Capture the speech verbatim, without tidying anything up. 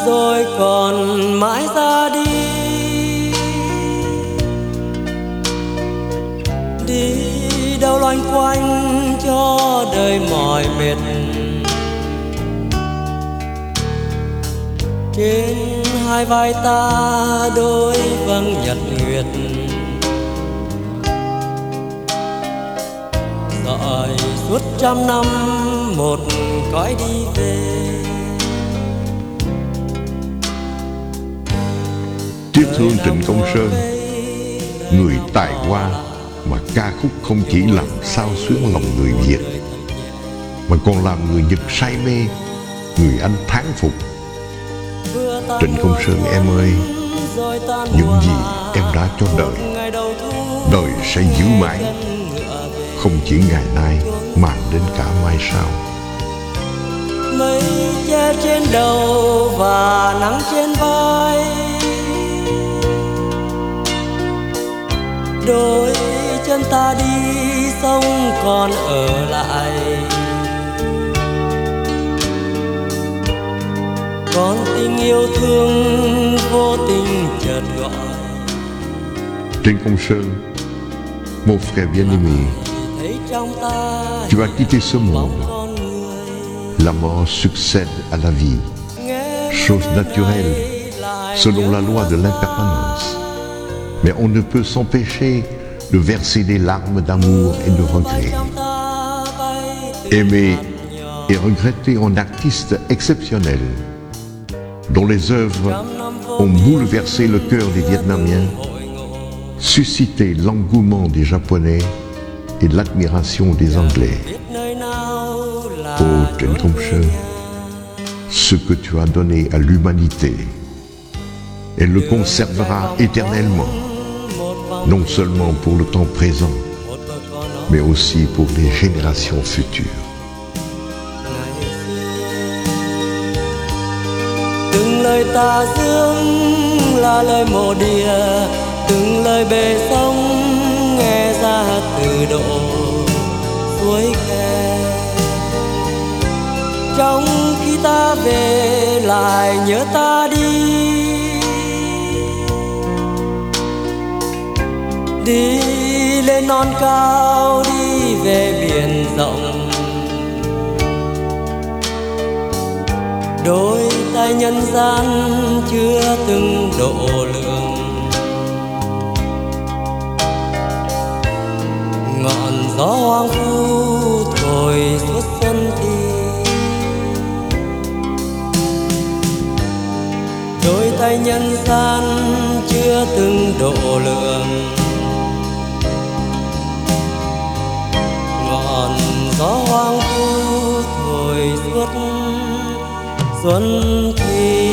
rồi còn mãi ra đi. Đi đâu loanh quanh cho đời mỏi mệt, trên hai vai ta đôi vầng nhật nguyệt. Dõi suốt trăm năm một cõi đi về. Tiếc thương Trịnh Công Sơn, người tài hoa mà ca khúc không chỉ làm xao xuyến lòng người Việt, mà còn làm người Nhật say mê, người Anh thán phục. Trịnh Công Sơn em ơi, những gì em đã cho đời, đời sẽ giữ mãi, không chỉ ngày nay mà đến cả mai sau. Mây che trên đầu và nắng trên vai, đôi chân ta đi sông còn ở lại. Còn tình yêu thương vô tình chợt gọi. Trịnh Công Sơn, mon frère bien-aimé, tu as quitté ce monde. La mort succède à la vie, chose naturelle selon la loi de l'impermanence. Mais on ne peut s'empêcher de verser des larmes d'amour et de regret. Aimer et regretter un artiste exceptionnel, dont les œuvres ont bouleversé le cœur des Vietnamiens, suscité l'engouement des Japonais et l'admiration des Anglais. Oh Trịnh Công Sơn, ce que tu as donné à l'humanité, elle le conservera éternellement, non seulement pour le temps présent, mais aussi pour les générations futures. Từng lời ta dương là lời mộ địa, từng lời bề sông nghe ra từ độ suối khe. Trong khi ta về lại nhớ ta đi, đi lên non cao, đi về biển rộng. Đôi tay nhân gian chưa từng độ lượng, ngọn gió hoang vu thổi suốt xuân thì. Đôi tay nhân gian chưa từng độ lượng, ngọn gió hoang vu thổi suốt xuân thì.